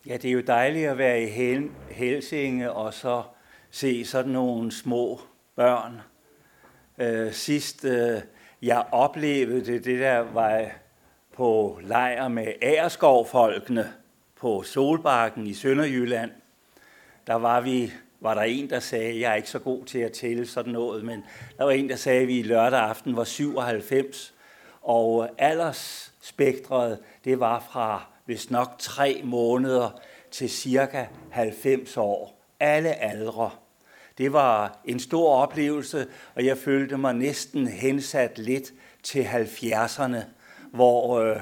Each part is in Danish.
Ja, det er jo dejligt at være i Helsinge og så se sådan nogle små børn. Sidst jeg oplevede det der, var jeg på lejr med Agerskov-folkene på Solbakken i Sønderjylland. Der var der en, der sagde, jeg er ikke så god til at tælle sådan noget, men der var en, der sagde, at vi lørdag aften var 97, og aldersspektret, det var fra vist nok 3 måneder til cirka 90 år. Alle aldre. Det var en stor oplevelse, og jeg følte mig næsten hensat lidt til 70'erne, hvor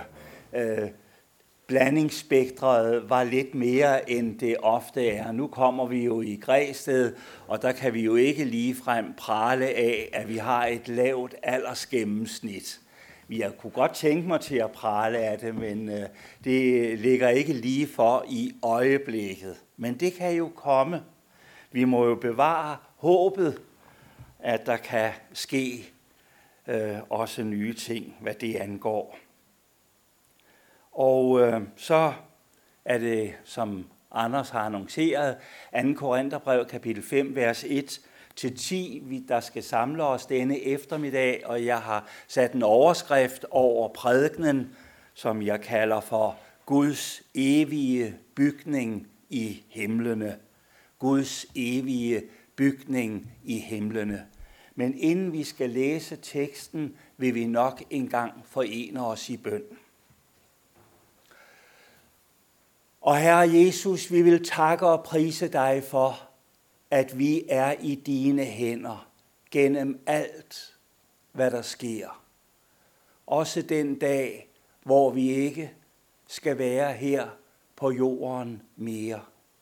blandingsspektret var lidt mere, end det ofte er. Nu kommer vi jo i Græsted, og der kan vi jo ikke ligefrem prale af, at vi har et lavt aldersgennemsnit. Jeg kunne godt tænke mig til at prale af det, men det ligger ikke lige for i øjeblikket. Men det kan jo komme. Vi må jo bevare håbet, at der kan ske også nye ting, hvad det angår. Og så er det, som Anders har annonceret, 2. Korintherbrev, kapitel 5, vers 1-10, der skal samle os denne eftermiddag, og jeg har sat en overskrift over prædikenen, som jeg kalder for Guds evige bygning i himlene. Guds evige bygning i himlene. Men inden vi skal læse teksten, vil vi nok engang forene os i bøn. Og Herre Jesus, vi vil takke og prise dig for, at vi er i dine hænder gennem alt, hvad der sker. Også den dag, hvor vi ikke skal være her på jorden mere.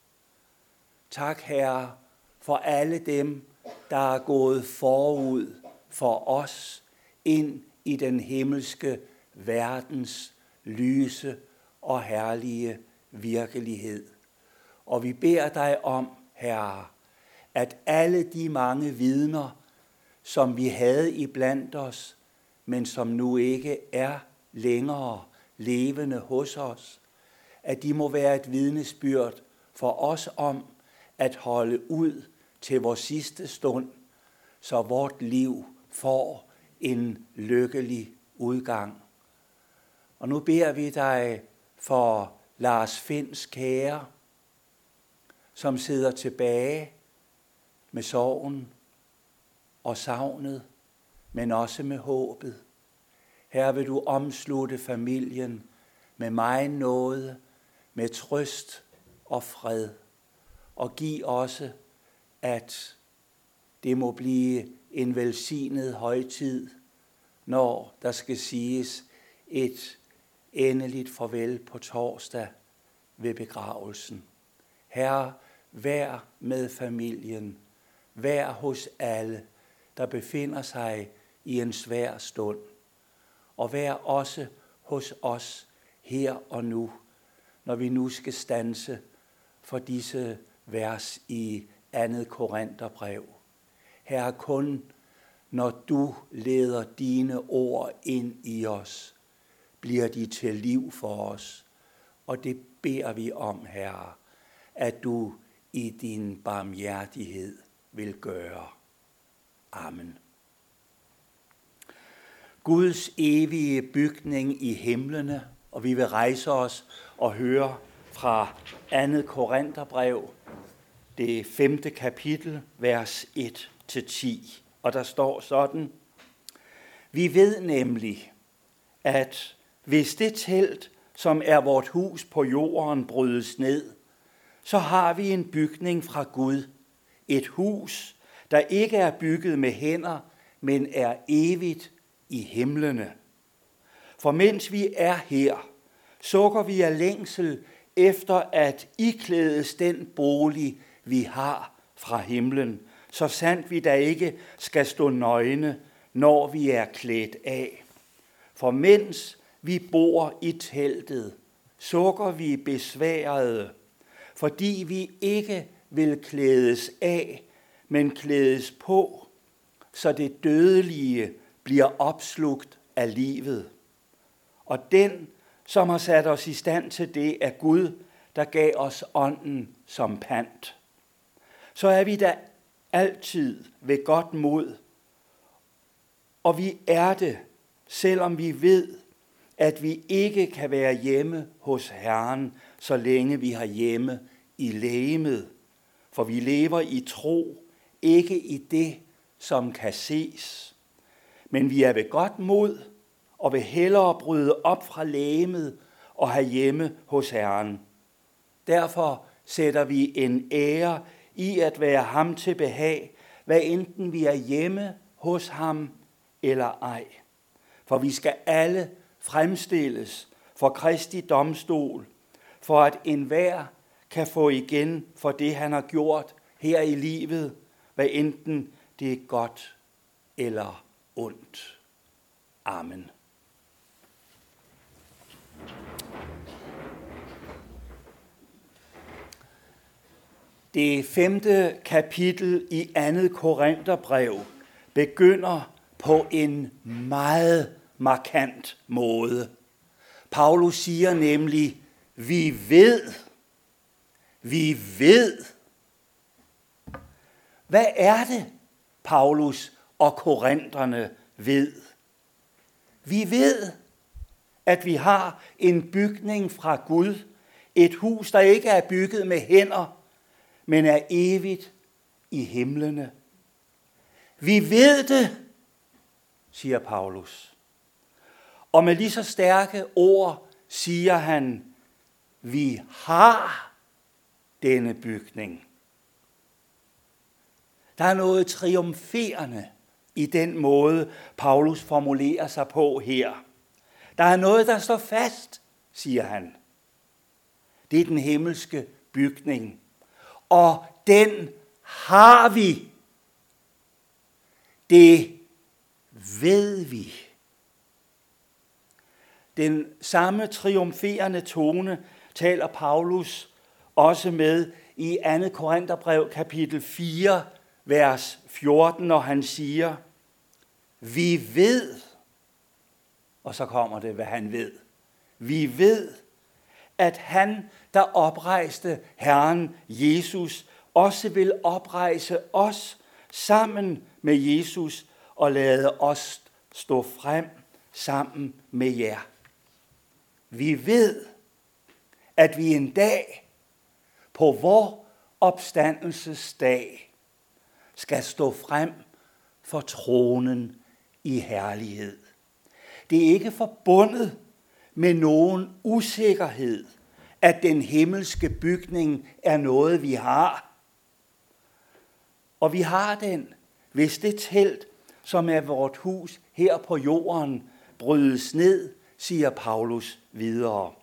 Tak, Herre, for alle dem, der er gået forud for os ind i den himmelske verdens lyse og herlige virkelighed. Og vi beder dig om, Herre, at alle de mange vidner, som vi havde iblandt os, men som nu ikke er længere levende hos os, at de må være et vidnesbyrd for os om at holde ud til vores sidste stund, så vort liv får en lykkelig udgang. Og nu beder vi dig for Lars Finds kære, som sidder tilbage med sorgen og savnet, men også med håbet. Her vil du omslutte familien med megen nåde, med trøst og fred, og giv også, at det må blive en velsignet højtid, når der skal siges et endeligt farvel på torsdag ved begravelsen. Herre, vær med familien, vær hos alle, der befinder sig i en svær stund, og vær også hos os her og nu, når vi nu skal standse for disse vers i 2. Korintherbrev. Herre, kun når du leder dine ord ind i os, bliver de til liv for os. Og det beder vi om, Herre, at du i din barmhjertighed vil gøre. Amen. Guds evige bygning i himlene, og vi vil rejse os og høre fra 2. Korintherbrev, det 5. kapitel, vers 1-10. Og der står sådan: Vi ved nemlig, at hvis det telt, som er vort hus på jorden, brydes ned, så har vi en bygning fra Gud, et hus, der ikke er bygget med hænder, men er evigt i himlene. For mens vi er her, sukker vi af længsel efter at iklædes den bolig, vi har fra himlen, så sandt vi da ikke skal stå nøgne, når vi er klædt af. For mens vi bor i teltet, sukker vi besværede, fordi vi ikke vil klædes af, men klædes på, så det dødelige bliver opslugt af livet. Og den, som har sat os i stand til det, er Gud, der gav os ånden som pant. Så er vi da altid ved godt mod, og vi er det, selvom vi ved, at vi ikke kan være hjemme hos Herren, så længe vi har hjemme i legemet. For vi lever i tro, ikke i det, som kan ses. Men vi er ved godt mod og vil hellere bryde op fra legemet og have hjemme hos Herren. Derfor sætter vi en ære i at være ham til behag, hvad enten vi er hjemme hos ham eller ej. For vi skal alle fremstilles for Kristi domstol, for at enhver kan få igen for det, han har gjort her i livet, hvad enten det er godt eller ondt. Amen. Det 5. kapitel i 2. Korintherbrev begynder på en meget markant måde. Paulus siger nemlig, vi ved. Hvad er det, Paulus og korinterne ved? Vi ved, at vi har en bygning fra Gud, et hus, der ikke er bygget med hænder, men er evigt i himlene. Vi ved det, siger Paulus. Og med lige så stærke ord siger han, vi har denne bygning. Der er noget triumferende i den måde, Paulus formulerer sig på her. Der er noget, der står fast, siger han. Det er den himmelske bygning. Og den har vi. Det ved vi. Den samme triumferende tone taler Paulus også med i 2. Korintherbrev kapitel 4, vers 14, når han siger, vi ved, og så kommer det, hvad han ved. Vi ved, at han, der oprejste Herren Jesus, også vil oprejse os sammen med Jesus og lade os stå frem sammen med jer. Vi ved, at vi en dag på vor opstandelsesdag skal stå frem for tronen i herlighed. Det er ikke forbundet med nogen usikkerhed, at den himmelske bygning er noget, vi har. Og vi har den, hvis det telt, som er vort hus her på jorden, brydes ned, siger Paulus videre.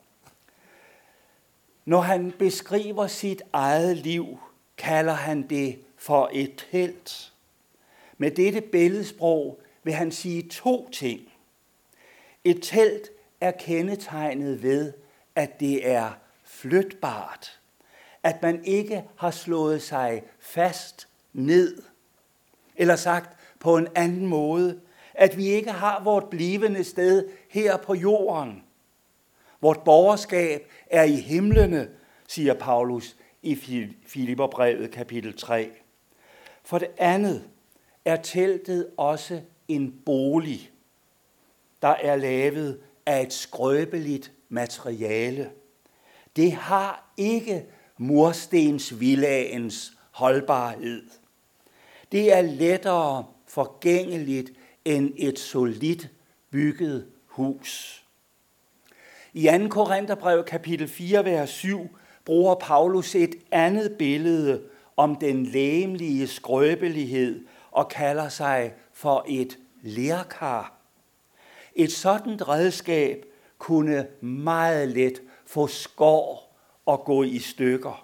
Når han beskriver sit eget liv, kalder han det for et telt. Med dette billedsprog vil han sige 2 ting. Et telt er kendetegnet ved, at det er flytbart. At man ikke har slået sig fast ned. Eller sagt på en anden måde, at vi ikke har vort blivende sted her på jorden. Vort borgerskab er i himlene, siger Paulus i Filipperbrevet kapitel 3. For det andet er teltet også en bolig, der er lavet af et skrøbeligt materiale. Det har ikke murstensvillagens holdbarhed. Det er lettere forgængeligt end et solidt bygget hus. I 2. Korintherbrev kapitel 4, vers 7 bruger Paulus et andet billede om den legemlige skrøbelighed og kalder sig for et lerkar. Et sådant redskab kunne meget let få skår og gå i stykker.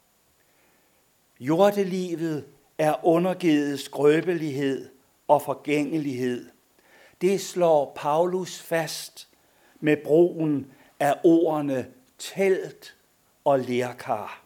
Jordelivet er undergivet skrøbelighed og forgængelighed. Det slår Paulus fast med brugen af ordene telt og lerkar.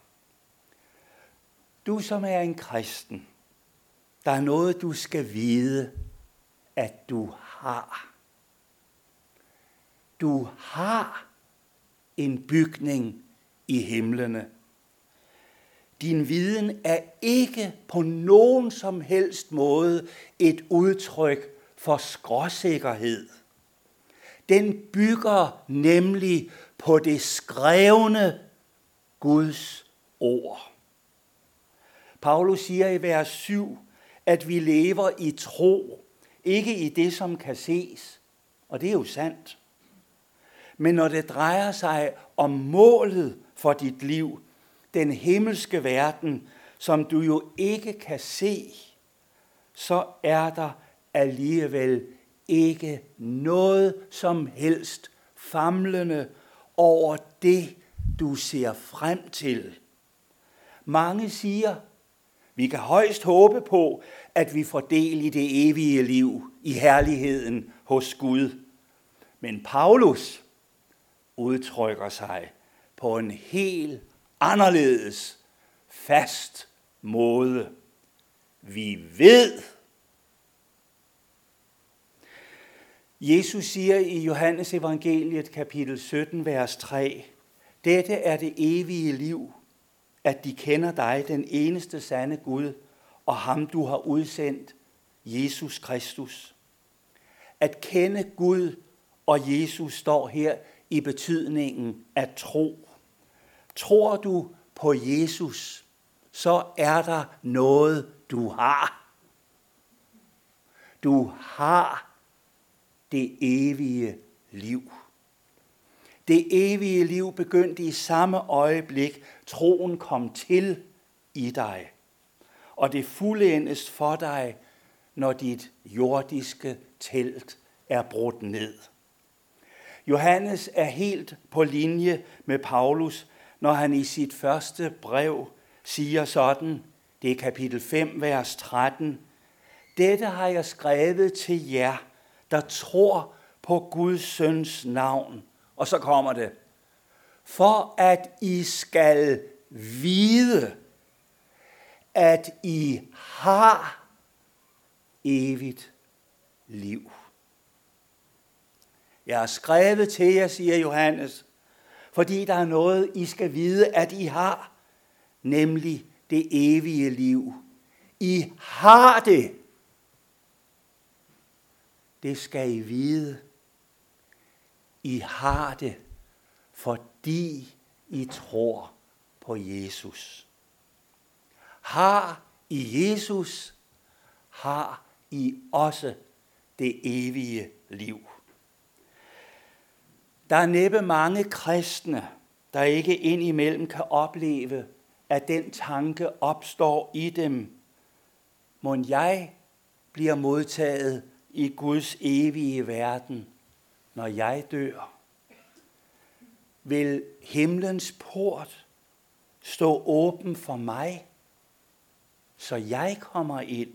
Du som er en kristen, der er noget du skal vide, at du har. Du har en bygning i himlene. Din viden er ikke på nogen som helst måde et udtryk for skråsikkerhed. Den bygger nemlig på det skrevne Guds ord. Paulus siger i vers 7, at vi lever i tro, ikke i det, som kan ses, og det er jo sandt. Men når det drejer sig om målet for dit liv, den himmelske verden, som du jo ikke kan se, så er der alligevel ikke noget som helst famlende over det, du ser frem til. Mange siger, vi kan højst håbe på, at vi får del i det evige liv, i herligheden hos Gud. Men Paulus udtrykker sig på en helt anderledes fast måde. Vi ved. Jesus siger i Johannes evangeliet kapitel 17, vers 3, dette er det evige liv, at de kender dig, den eneste sande Gud, og ham du har udsendt, Jesus Kristus. At kende Gud og Jesus står her i betydningen af tro. Tror du på Jesus, så er der noget, du har. Du har det evige liv. Det evige liv begyndte i samme øjeblik, troen kom til i dig. Og det fuldendes for dig, når dit jordiske telt er brudt ned. Johannes er helt på linje med Paulus, når han i sit første brev siger sådan, det er kapitel 5, vers 13, dette har jeg skrevet til jer, der tror på Guds søns navn. Og så kommer det, for at I skal vide, at I har evigt liv. Jeg har skrevet til jer, siger Johannes, fordi der er noget, I skal vide, at I har, nemlig det evige liv. I har det. Det skal I vide. I har det, fordi I tror på Jesus. Har I Jesus, har I også det evige liv. Der er næppe mange kristne, der ikke indimellem kan opleve, at den tanke opstår i dem. Mon jeg bliver modtaget i Guds evige verden, når jeg dør? Vil himlens port stå åben for mig, så jeg kommer ind?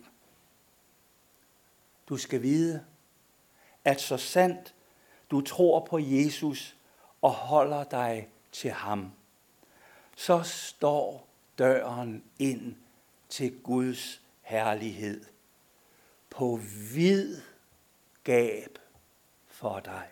Du skal vide, at så sandt du tror på Jesus og holder dig til ham, så står døren ind til Guds herlighed på vid gab for dig.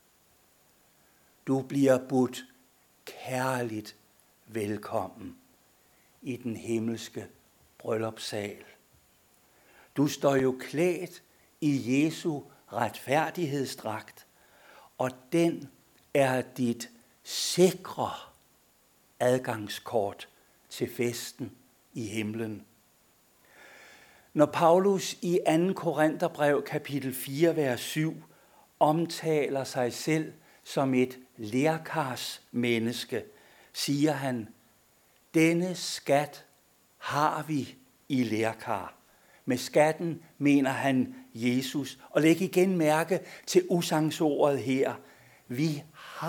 Du bliver budt kærligt velkommen i den himmelske bryllupssal. Du står jo klædt i Jesu retfærdighedsdragt, og den er dit sikre adgangskort til festen i himlen. Når Paulus i 2. Korintherbrev kapitel 4, vers 7 omtaler sig selv som et lerkarsmenneske, siger han, denne skat har vi i lerkar. Med skatten mener han Jesus. Og læg igen mærke til usangsordet her. Vi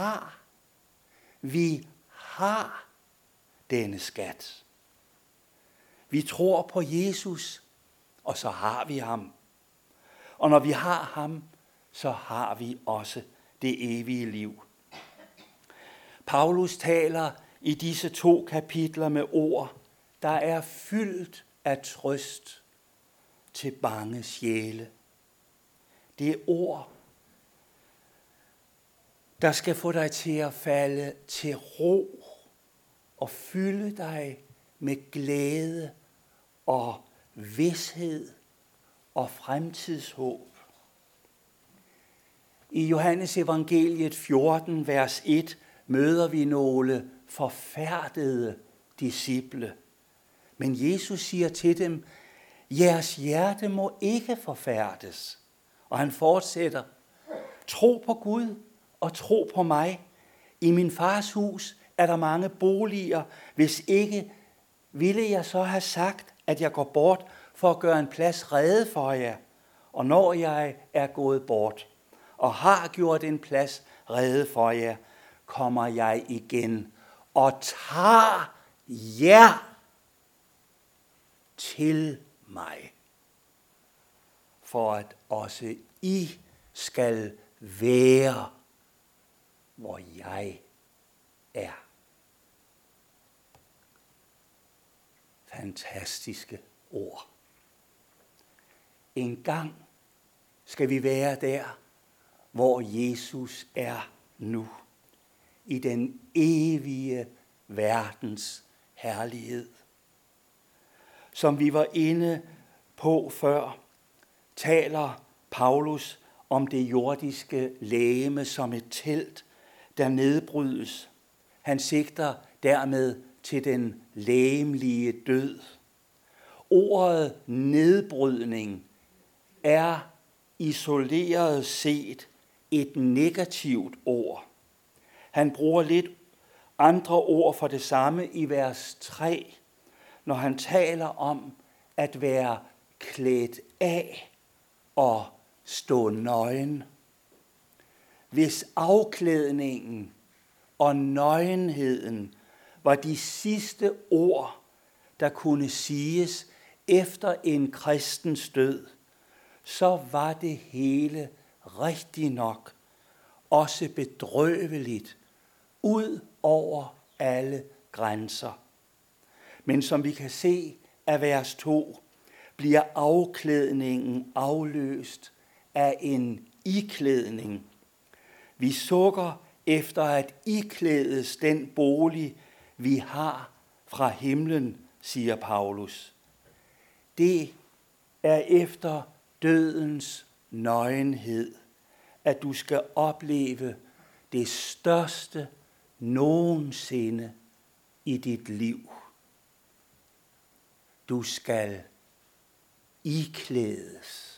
har denne skat. Vi tror på Jesus, og så har vi ham. Og når vi har ham, så har vi også det evige liv. Paulus taler i disse 2 kapitler med ord, der er fyldt af trøst til bange sjæle. Det er ord, der skal få dig til at falde til ro og fylde dig med glæde og vished og fremtidshåb. I Johannes evangeliet 14, vers 1, møder vi nogle forfærdede disciple. Men Jesus siger til dem, jeres hjerte må ikke forfærdes. Og han fortsætter, tro på Gud og tro på mig. I min fars hus er der mange boliger. Hvis ikke, ville jeg så have sagt, at jeg går bort for at gøre en plads rede for jer. Og når jeg er gået bort og har gjort en plads rede for jer, kommer jeg igen og tager jer til mig, for at også I skal være, hvor jeg er. Fantastiske ord. En gang skal vi være der, hvor Jesus er nu, i den evige verdens herlighed. Som vi var inde på før, taler Paulus om det jordiske legeme som et telt, der nedbrydes. Han sigter dermed til den legemlige død. Ordet nedbrydning er isoleret set et negativt ord. Han bruger lidt andre ord for det samme i vers 3, når han taler om at være klædt af og stå nøgen. Hvis afklædningen og nøgenheden var de sidste ord, der kunne siges efter en kristens død, så var det hele rigtig nok, også bedrøveligt, ud over alle grænser. Men som vi kan se af vers 2, bliver afklædningen afløst af en iklædning. Vi sukker efter at iklædes den bolig, vi har fra himlen, siger Paulus. Det er efter dødens nøgenhed, at du skal opleve det største nogensinde i dit liv. Du skal iklædes.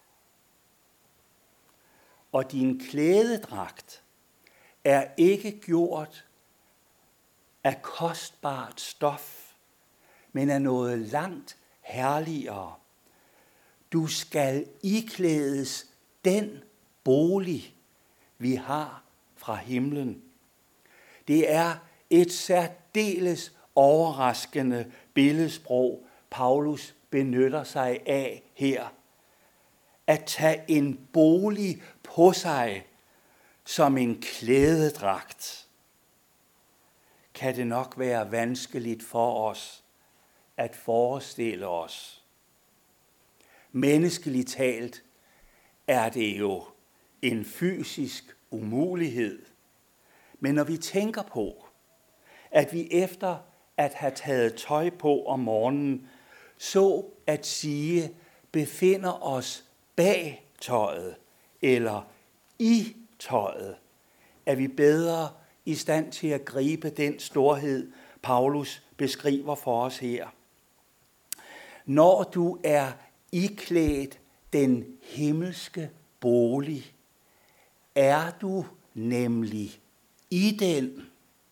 Og din klædedragt er ikke gjort af kostbart stof, men af noget langt herligere. Du skal iklædes den bolig, vi har fra himlen. Det er et særdeles overraskende billedsprog, Paulus benytter sig af her. At tage en bolig på sig som en klædedragt, kan det nok være vanskeligt for os at forestille os. Menneskeligt talt er det jo en fysisk umulighed. Men når vi tænker på, at vi efter at have taget tøj på om morgenen, så at sige befinder os bag tøjet eller i tøjet, er vi bedre i stand til at gribe den storhed, Paulus beskriver for os her. Når du er iklædt den himmelske bolig, er du nemlig i den.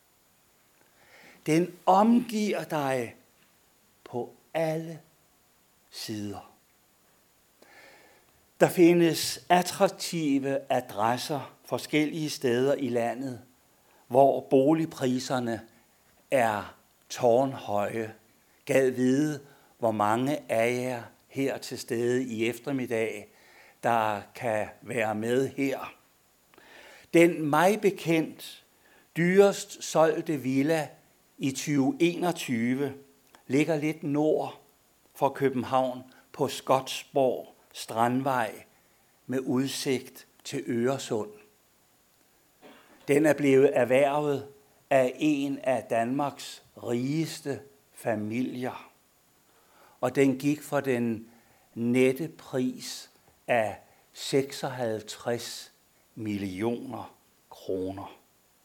Den omgiver dig på alle sider. Der findes attraktive adresser forskellige steder i landet, hvor boligpriserne er tårnhøje. Gad vide, hvor mange af jer her til stede i eftermiddag, der kan være med her. Den mig bekendt dyrest solgte villa i 2021 ligger lidt nord for København på Skotsborg Strandvej med udsigt til Øresund. Den er blevet erhvervet af en af Danmarks rigeste familier. Og den gik for den nette pris af 56 millioner kroner.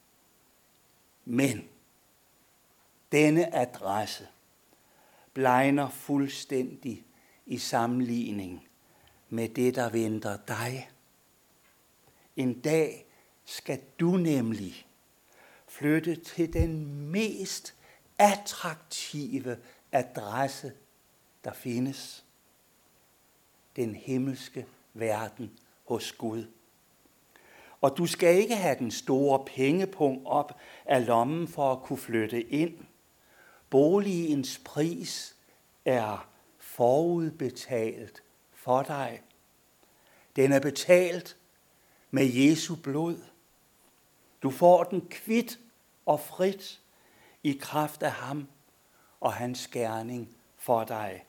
Men denne adresse blegner fuldstændig i sammenligning med det, der venter dig. En dag skal du nemlig flytte til den mest attraktive adresse, der findes. Den himmelske verden hos Gud. Og du skal ikke have den store pengepung op af lommen for at kunne flytte ind. Boligens pris er forudbetalt for dig. Den er betalt med Jesu blod. Du får den kvit og frit i kraft af ham og hans gerning for dig.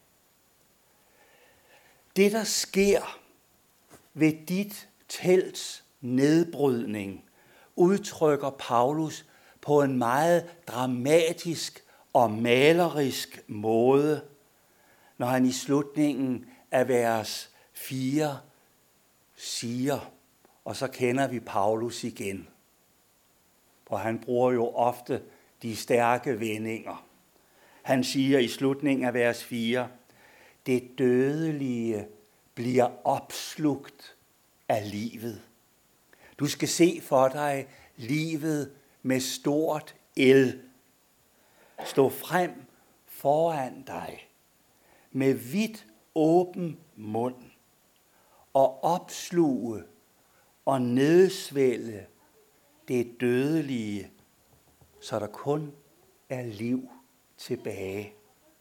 Det, der sker ved dit telts nedbrydning, udtrykker Paulus på en meget dramatisk og malerisk måde, når han i slutningen af vers 4 siger, og så kender vi Paulus igen. Og han bruger jo ofte de stærke vendinger. Han siger i slutningen af vers 4, det dødelige bliver opslugt af livet. Du skal se for dig livet med stort L. Stå frem foran dig med vidt åben mund og opsluge og nedsvælge det dødelige, så der kun er liv tilbage.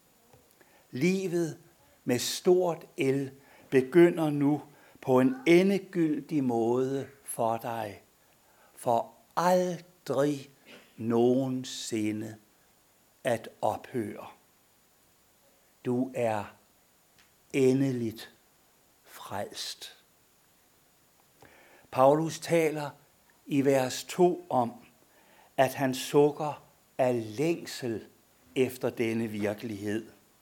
Livet med stort L begynder nu på en endegyldig måde for dig, for aldrig nogensinde at ophøre. Du er endeligt frelst. Paulus taler i vers 2 om, at han sukker af længsel efter denne virkelighed.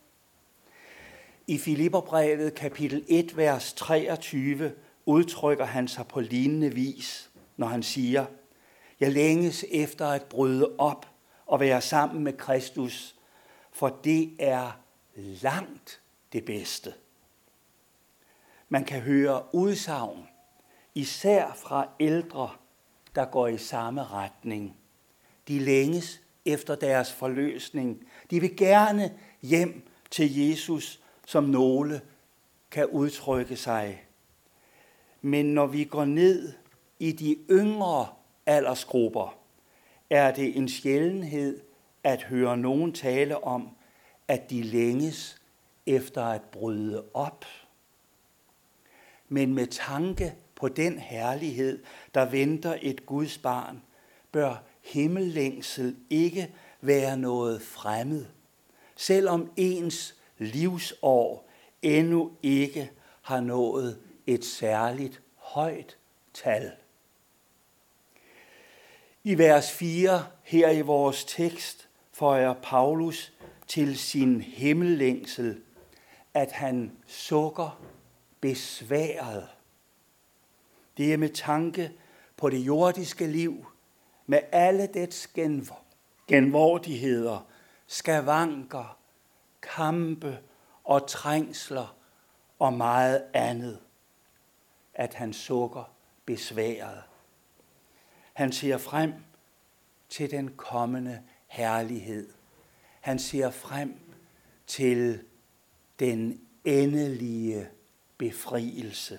I Filipperbrevet kapitel 1, vers 23 udtrykker han sig på lignende vis, når han siger, jeg længes efter at bryde op og være sammen med Kristus, for det er langt det bedste. Man kan høre udsagn, især fra ældre, der går i samme retning. De længes efter deres forløsning. De vil gerne hjem til Jesus, som nogle kan udtrykke sig. Men når vi går ned i de yngre aldersgrupper, er det en sjældenhed at høre nogen tale om, at de længes efter at bryde op. Men med tanke på den herlighed, der venter et Guds barn, bør himmellængsel ikke være noget fremmed, selvom ens livsår endnu ikke har nået et særligt højt tal. I vers 4 her i vores tekst føjer Paulus til sin himmellængsel, at han sukker besværet. Det er med tanke på det jordiske liv, med alle dets genvordigheder, skavanker, kampe og trængsler og meget andet, at han sukker besværet. Han ser frem til den kommende herlighed. Han ser frem til den endelige befrielse.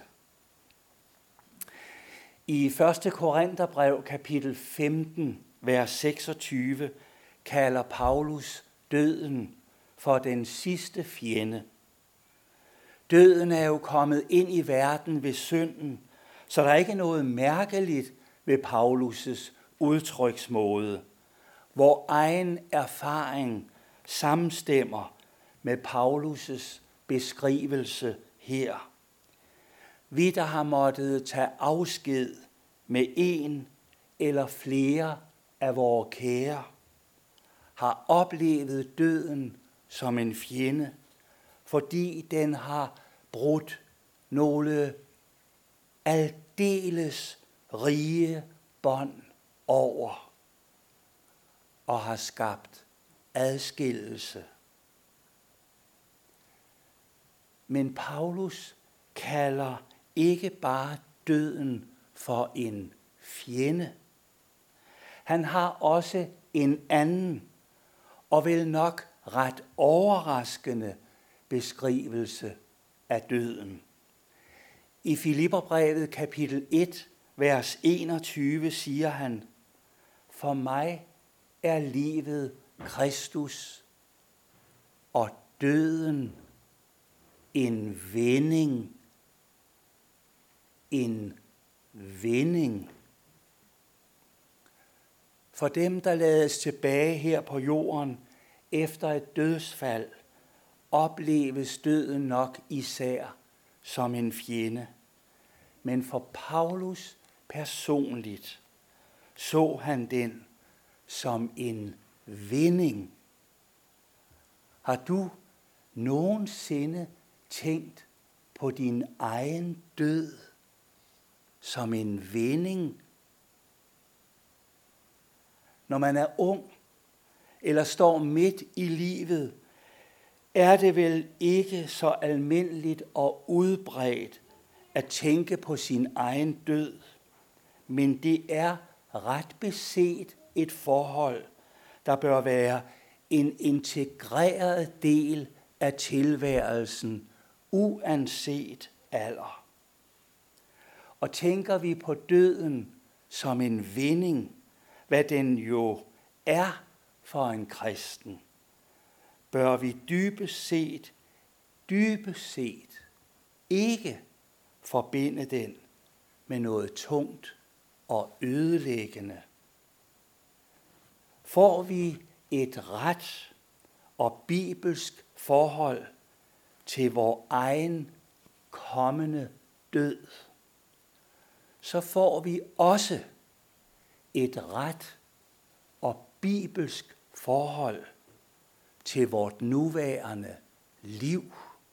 I 1. Korintherbrev kapitel 15, vers 26, kalder Paulus døden for den sidste fjende. Døden er jo kommet ind i verden ved synden, så der er ikke noget mærkeligt ved Paulus' udtryksmåde, hvor egen erfaring samstemmer med Paulus' beskrivelse her. Vi, der har måttet tage afsked med en eller flere af vores kære har oplevet døden som en fjende, fordi den har brudt nogle aldeles rige bånd over og har skabt adskillelse. Men Paulus kalder ikke bare døden for en fjende. Han har også en anden og vel nok ret overraskende beskrivelse af døden. I Filipperbrevet kapitel 1, vers 21 siger han: For mig er livet Kristus, og døden en vending. En vending. For dem, der lades tilbage her på jorden efter et dødsfald, opleves døden nok især som en fjende. Men for Paulus personligt så han den som en vending. Har du nogensinde tænkt på din egen død som en vending? Når man er ung eller står midt i livet, er det vel ikke så almindeligt og udbredt at tænke på sin egen død, men det er ret beset et forhold, der bør være en integreret del af tilværelsen, uanset alder. Og tænker vi på døden som en vending, hvad den jo er for en kristen, bør vi dybest set ikke forbinde den med noget tungt og ødelæggende. Får vi et ret og bibelsk forhold til vor egen kommende død, så får vi også et ret og bibelsk forhold til vort nuværende liv.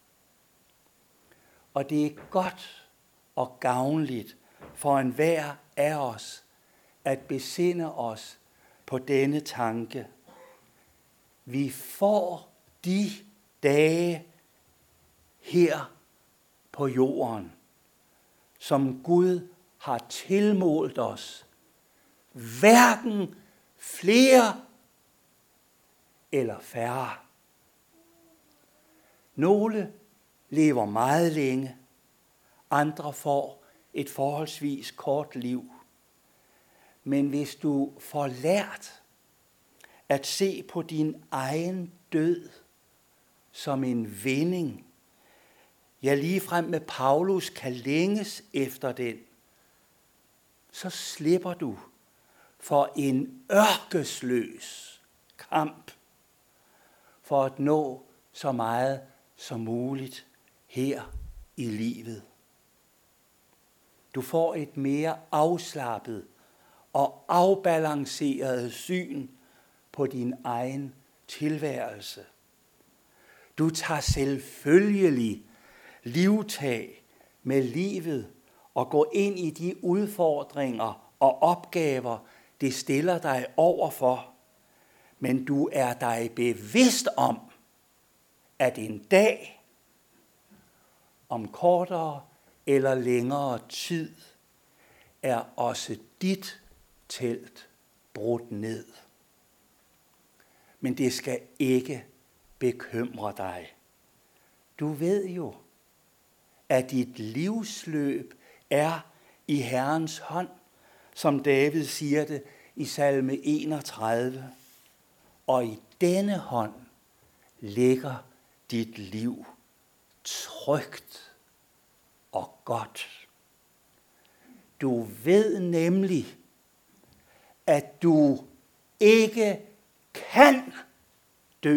Og det er godt og gavnligt for enhver af os at besinde os på denne tanke. Vi får de dage her på jorden, som Gud har tilmålt os, hverken flere eller færre. Nogle lever meget længe, andre får et forholdsvis kort liv. Men hvis du får lært at se på din egen død som en vending, ja ligefrem med Paulus kan længes efter den, så slipper du for en ørkesløs kamp for at nå så meget som muligt her i livet. Du får et mere afslappet og afbalanceret syn på din egen tilværelse. Du tager selvfølgelig livtag med livet og går ind i de udfordringer og opgaver, det stiller dig overfor. Men du er dig bevidst om, at en dag, om kortere eller længere tid, er også dit telt brudt ned. Men det skal ikke bekymre dig. Du ved jo, at dit livsløb er i Herrens hånd, som David siger det i salme 31. Og i denne hånd ligger dit liv trygt og godt. Du ved nemlig, at du ikke kan dø,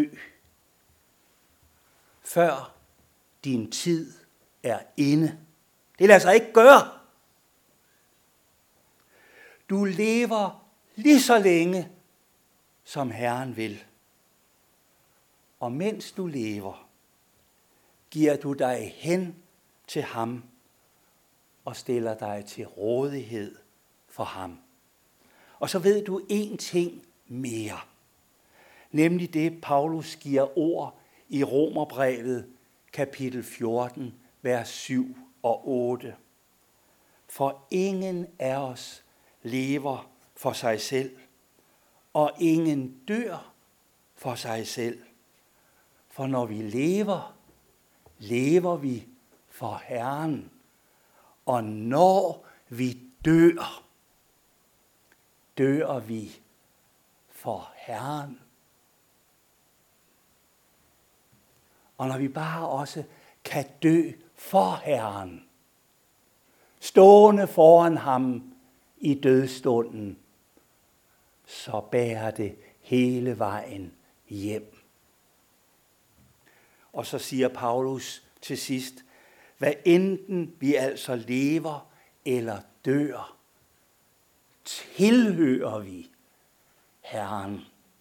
før din tid er inde. Det lader sig ikke gøre. Du lever lige så længe, som Herren vil. Og mens du lever, giver du dig hen til ham og stiller dig til rådighed for ham. Og så ved du en ting mere, nemlig det, Paulus giver ord i Romerbrevet, kapitel 14, vers 7 og 8. For ingen af os lever for sig selv, og ingen dør for sig selv. For når vi lever, lever vi for Herren, og når vi dør, dør vi for Herren. Og når vi bare også kan dø for Herren, stående foran ham i dødsstunden, så bærer det hele vejen hjem. Og så siger Paulus til sidst, hvad enten vi altså lever eller dør, tilhører vi Herren.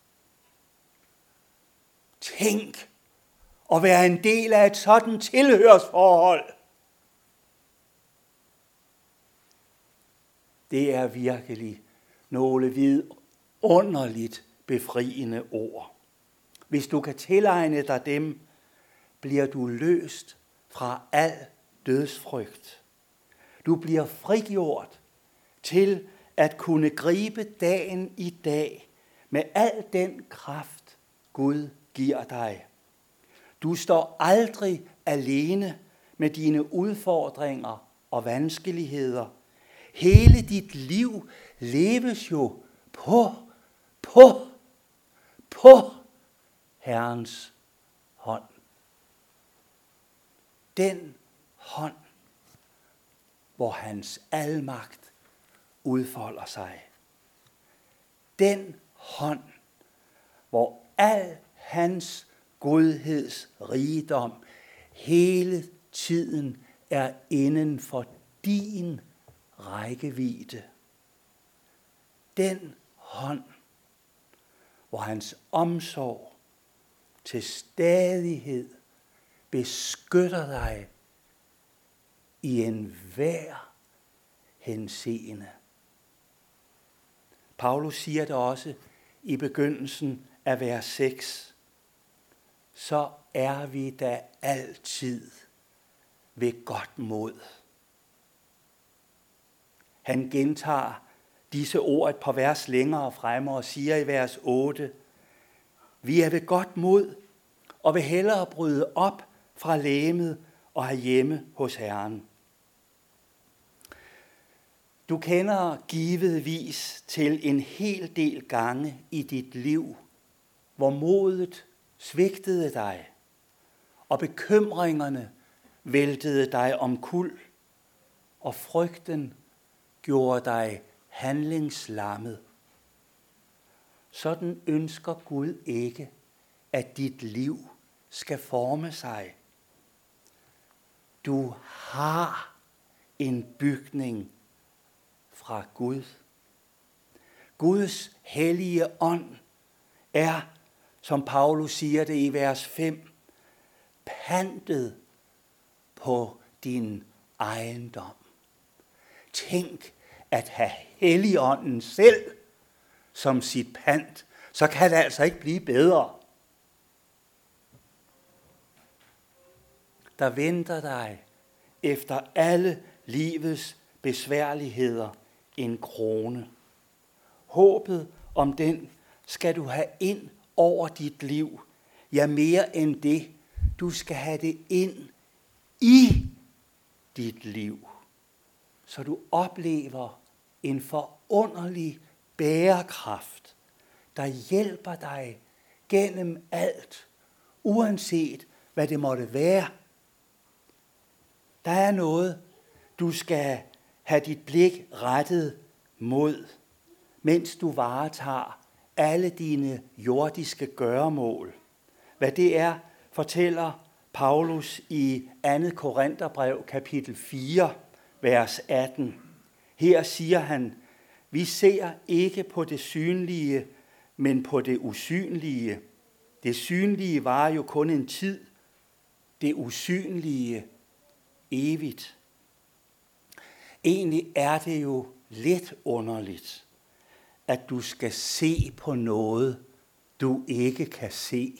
Tænk at være en del af et sådan tilhørsforhold. Det er virkelig nogle vidunderligt befriende ord. Hvis du kan tilegne dig dem, bliver du løst fra al dødsfrygt. Du bliver frigjort til at kunne gribe dagen i dag med al den kraft, Gud giver dig. Du står aldrig alene med dine udfordringer og vanskeligheder. Hele dit liv leves jo på Herrens hånd. Den hånd, hvor hans almagt udfolder sig. Den hånd, hvor al hans godheds rigdom hele tiden er inden for din rækkevidde. Den hånd, hvor hans omsorg til stadighed beskytter dig i enhver henseende. Paulus siger det også i begyndelsen af vers 6. Så er vi da altid ved godt mod. Han gentager disse ord et par vers længere fremme og siger i vers 8, vi er ved godt mod og vil hellere bryde op fra legemet og have hjemme hos Herren. Du kender givetvis til en hel del gange i dit liv, hvor modet svigtede dig, og bekymringerne væltede dig omkuld, og frygten gjorde dig handlingslammet. Sådan ønsker Gud ikke, at dit liv skal forme sig. Du har en bygning fra Gud. Guds hellige ånd er, som Paulus siger det i vers 5, pantet på din ejendom. Tænk at have Helligånden selv som sit pant, så kan det altså ikke blive bedre. Der venter dig efter alle livets besværligheder en krone. Håbet om den skal du have ind over dit liv. Ja, mere end det. Du skal have det ind i dit liv, så du oplever en forunderlig bærekraft, der hjælper dig gennem alt, uanset hvad det måtte være. Der er noget, du skal have dit blik rettet mod, mens du varetager alle dine jordiske gøremål. Hvad det er, fortæller Paulus i 2. Korintherbrev, kapitel 4, vers 18. Her siger han, Vi ser ikke på det synlige, men på det usynlige. Det synlige var jo kun en tid, det usynlige evigt. Egentlig er det jo lidt underligt, at du skal se på noget, du ikke kan se.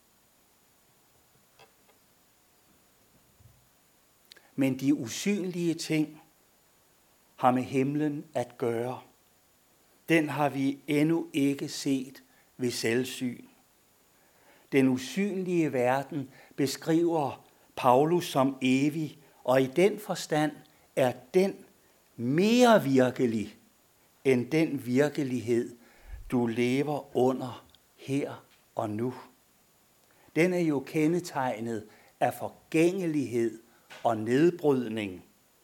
Men de usynlige ting har med himlen at gøre. Den har vi endnu ikke set ved selvsyn. Den usynlige verden beskriver Paulus som evig, og i den forstand er den mere virkelig end den virkelighed, du lever under her og nu. Den er jo kendetegnet af forgængelighed og nedbrydning.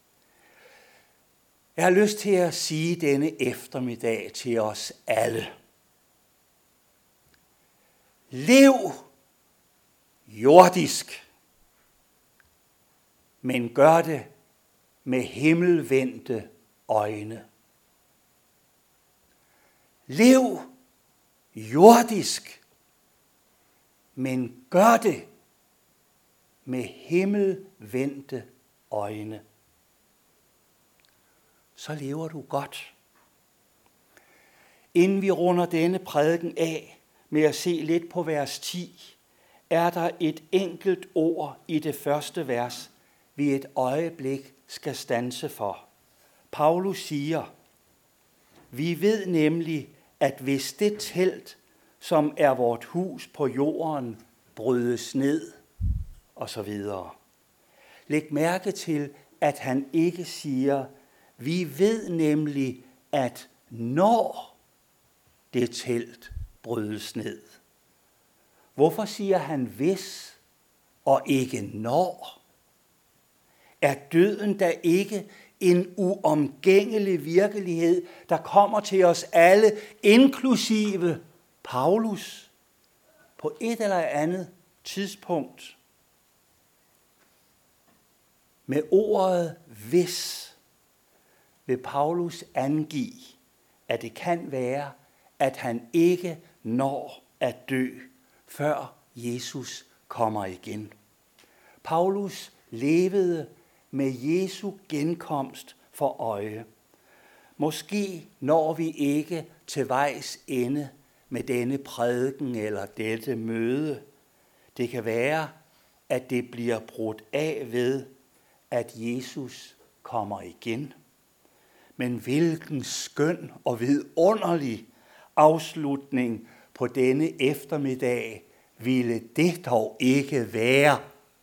Jeg har lyst til at sige denne eftermiddag til os alle. Lev jordisk, men gør det med himmelvendte øjne. Lev jordisk, men gør det med himmelvendte øjne. Så lever du godt. Inden vi runder denne prædiken af med at se lidt på vers 10, er der et enkelt ord i det første vers, vi et øjeblik skal standse for. Paulus siger, vi ved nemlig, at hvis det telt, som er vort hus på jorden, brydes ned, og så videre. Læg mærke til, at han ikke siger, vi ved nemlig, at når det telt brydes ned. Hvorfor siger han hvis og ikke når? Er døden da ikke en uomgængelig virkelighed, der kommer til os alle, inklusive Paulus, på et eller andet tidspunkt? Med ordet hvis vil Paulus angive, at det kan være, at han ikke når at dø, før Jesus kommer igen. Paulus levede med Jesu genkomst for øje. Måske når vi ikke til vejs ende med denne prædiken eller dette møde. Det kan være, at det bliver brudt af ved, at Jesus kommer igen. Men hvilken skøn og vidunderlig afslutning på denne eftermiddag ville det dog ikke være.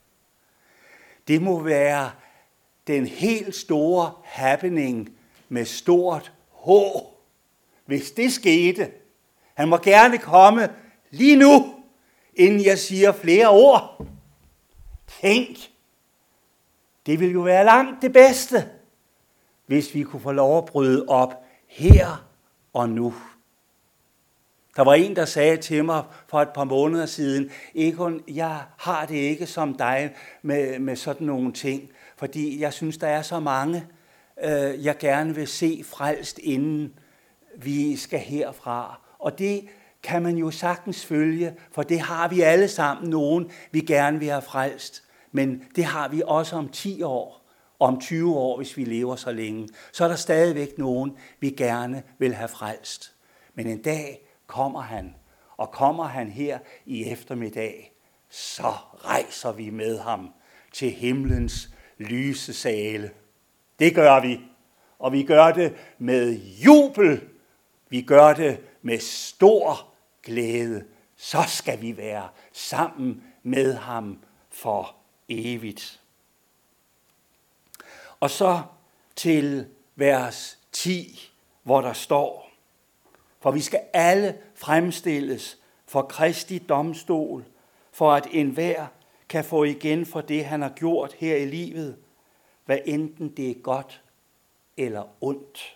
Det må være den helt store happening med stort H, hvis det skete. Han må gerne komme lige nu, inden jeg siger flere ord. Tænk, det ville jo være langt det bedste, hvis vi kunne få lov at bryde op her og nu. Der var en, der sagde til mig for et par måneder siden, Egon, jeg har det ikke som dig med sådan nogle ting, fordi jeg synes, der er så mange, jeg gerne vil se frelst, inden vi skal herfra. Og det kan man jo sagtens følge, for det har vi alle sammen nogen, vi gerne vil have frelst. Men det har vi også om 10 år, om 20 år, hvis vi lever så længe. Så er der stadigvæk nogen, vi gerne vil have frelst. Men en dag kommer han, og kommer han her i eftermiddag, så rejser vi med ham til himlens lyse sale. Det gør vi, og vi gør det med jubel. Vi gør det med stor glæde. Så skal vi være sammen med ham for evigt. Og så til vers 10, hvor der står, for vi skal alle fremstilles for Kristi domstol, for at enhver kan få igen for det, han har gjort her i livet, hvad enten det er godt eller ondt.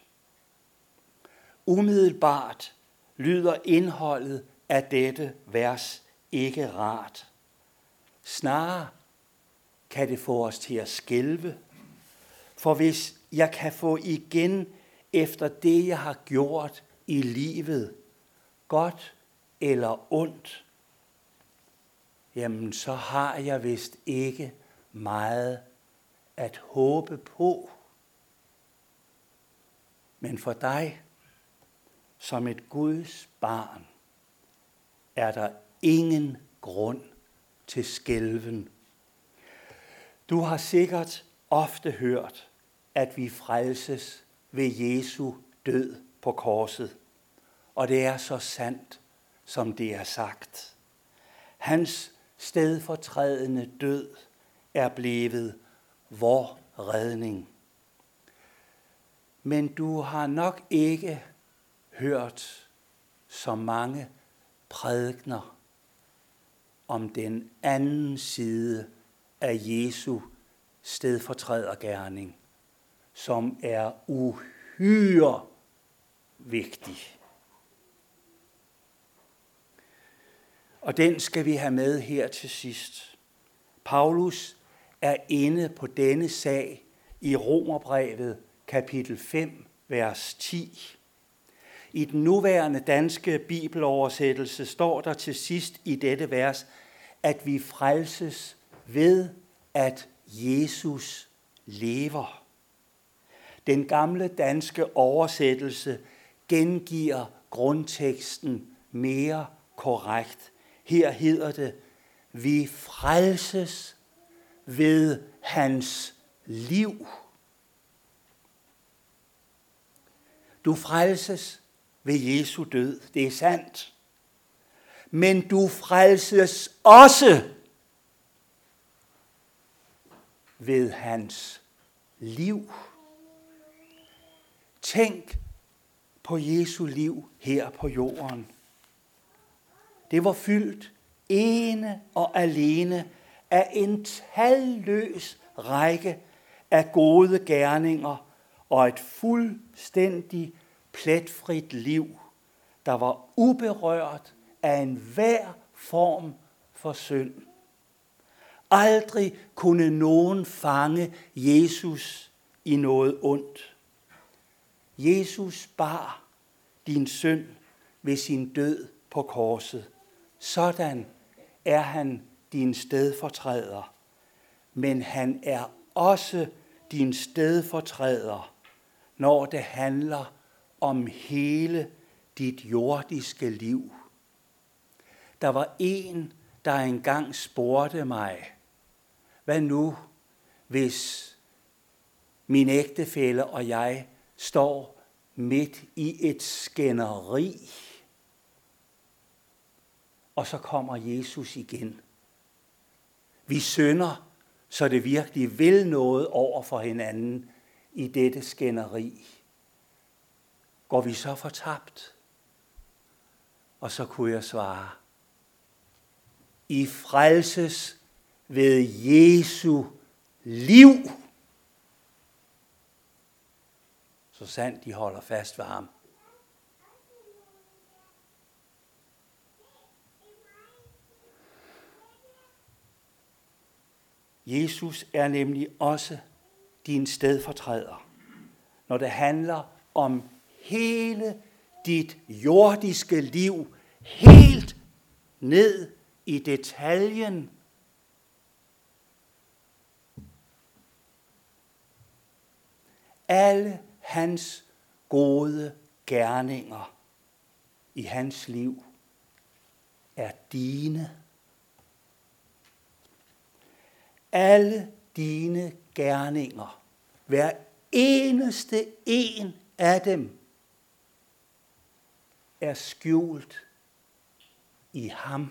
Umiddelbart lyder indholdet af dette vers ikke rart. Snarere kan det få os til at skælve, for hvis jeg kan få igen efter det, jeg har gjort i livet, godt eller ondt, jamen så har jeg vist ikke meget at håbe på. Men for dig, som et Guds barn, er der ingen grund til skælven. Du har sikkert ofte hørt, at vi frelses ved Jesu død på korset. Og det er så sandt, som det er sagt. Hans stedfortrædende død er blevet vor redning. Men du har nok ikke hørt så mange prædikener om den anden side af Jesu stedfortrædergerning, som er uhyre vigtig. Og den skal vi have med her til sidst. Paulus er inde på denne sag i Romerbrevet kapitel 5, vers 10. I den nuværende danske bibeloversættelse står der til sidst i dette vers, at vi frelses ved, at Jesus lever. Den gamle danske oversættelse gengiver grundteksten mere korrekt. Her hedder det, vi frelses ved hans liv. Du frelses ved Jesu død, det er sandt. Men du frelses også ved hans liv. Tænk på Jesu liv her på jorden. Det var fyldt ene og alene af en talløs række af gode gerninger og et fuldstændig pletfrit liv, der var uberørt af enhver form for synd. Aldrig kunne nogen fange Jesus i noget ondt. Jesus bar din synd ved sin død på korset. Sådan er han din stedfortræder. Men han er også din stedfortræder, når det handler om hele dit jordiske liv. Der var en, der engang spurgte mig, hvad nu, hvis min ægtefælle og jeg står midt i et skænderi, og så kommer Jesus igen. Vi synder, så det virkelig vil noget over for hinanden i dette skænderi. Går vi så fortabt? Og så kunne jeg svare, I frelses ved Jesu liv. Så sandt de holder fast ved ham. Jesus er nemlig også din stedfortræder, når det handler om hele dit jordiske liv, helt ned i detaljen. Alle hans gode gerninger i hans liv er dine. Alle dine gerninger, hver eneste en af dem, er skjult i ham.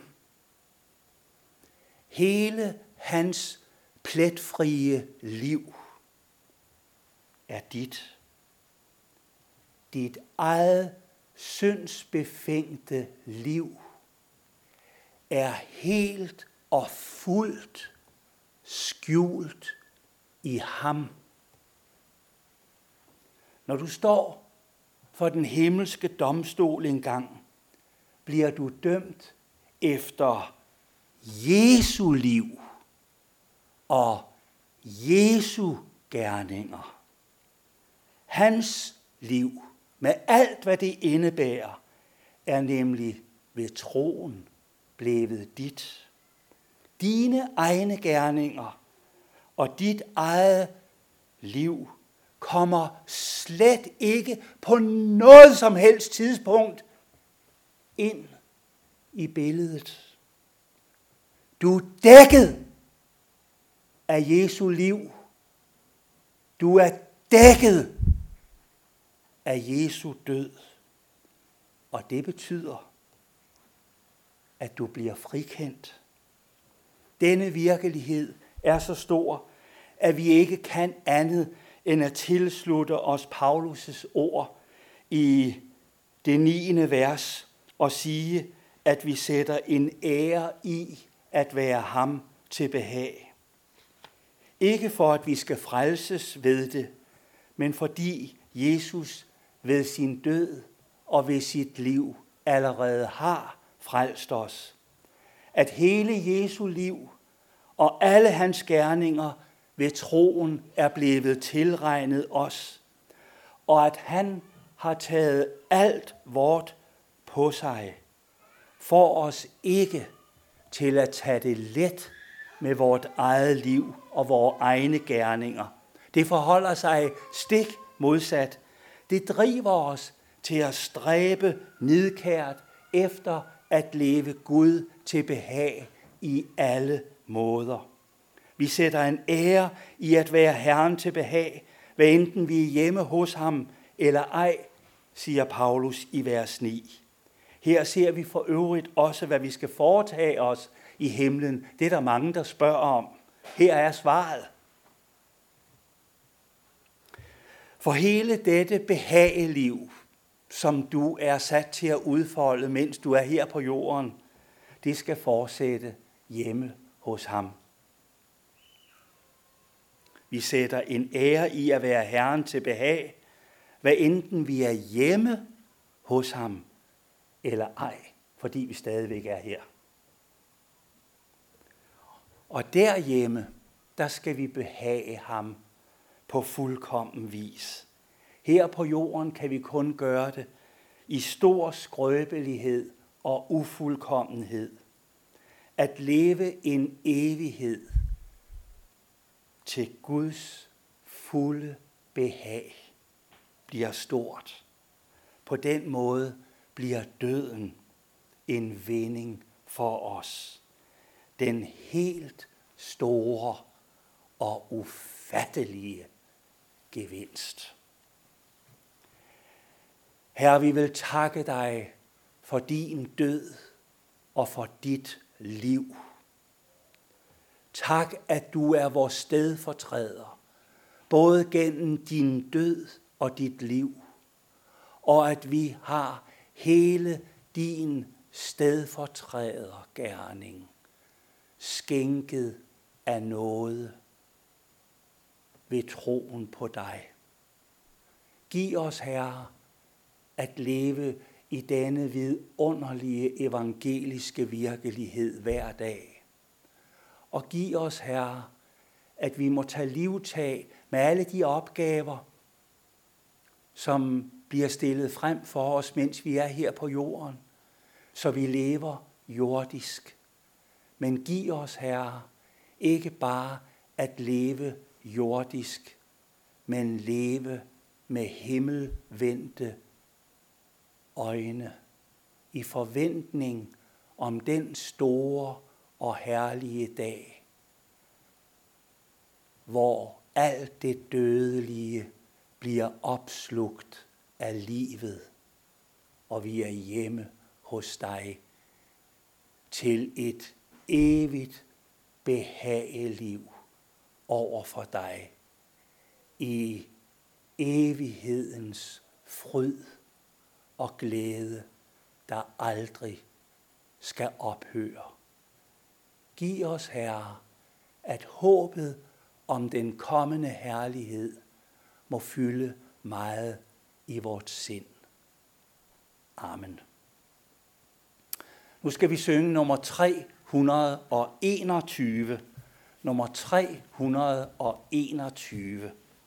Hele hans pletfrie liv er dit. Dit eget syndsbefængte liv er helt og fuldt skjult i ham. Når du står for den himmelske domstol engang, bliver du dømt efter Jesu liv og Jesu gerninger. Hans liv, med alt hvad det indebærer, er nemlig ved troen blevet dit. Dine egne gerninger og dit eget liv kommer slet ikke på noget som helst tidspunkt ind i billedet. Du er dækket af Jesu liv. Du er dækket af Jesu død. Og det betyder, at du bliver frikendt. Denne virkelighed er så stor, at vi ikke kan andet end at tilslutte os Paulus' ord i det 9. vers og sige, at vi sætter en ære i at være ham til behag. Ikke for, at vi skal frelses ved det, men fordi Jesus ved sin død og ved sit liv allerede har frelst os. At hele Jesu liv og alle hans gerninger ved troen er blevet tilregnet os, og at han har taget alt vort på sig, for os ikke til at tage det let med vort eget liv og vores egne gerninger. Det forholder sig stik modsat. Det driver os til at stræbe nidkært efter at leve Gud til behag i alle måder. Vi sætter en ære i at være Herren til behag, hvad enten vi er hjemme hos ham eller ej, siger Paulus i vers 9. Her ser vi for øvrigt også, hvad vi skal foretage os i himlen. Det er der mange, der spørger om. Her er svaret. For hele dette behageliv, som du er sat til at udfolde, mens du er her på jorden, det skal fortsætte hjemme hos ham. Vi sætter en ære i at være Herren til behag, hvad enten vi er hjemme hos ham eller ej, fordi vi stadigvæk er her. Og derhjemme, der skal vi behage ham på fuldkommen vis. Her på jorden kan vi kun gøre det i stor skrøbelighed og ufuldkommenhed. At leve en evighed til Guds fulde behag bliver stort. På den måde bliver døden en vinding for os. Den helt store og ufattelige gevinst. Herre, vi vil takke dig for din død og for dit liv. Tak, at du er vores stedfortræder, både gennem din død og dit liv, og at vi har hele din stedfortrædergerning skænket af nåde ved troen på dig. Giv os, Herre, at leve i denne vidunderlige evangeliske virkelighed hver dag. Og giv os, Herre, at vi må tage livtag med alle de opgaver, som bliver stillet frem for os, mens vi er her på jorden, så vi lever jordisk. Men giv os, Herre, ikke bare at leve jordisk, men leve med himmelvendte øjne i forventning om den store og herlige dag, hvor alt det dødelige bliver opslugt af livet, og vi er hjemme hos dig til et evigt behageliv over for dig i evighedens fryd og glæde, der aldrig skal ophøre. Giv os, Herre, at håbet om den kommende herlighed må fylde meget i vort sind. Amen. Nu skal vi synge nummer 321. Nummer 321.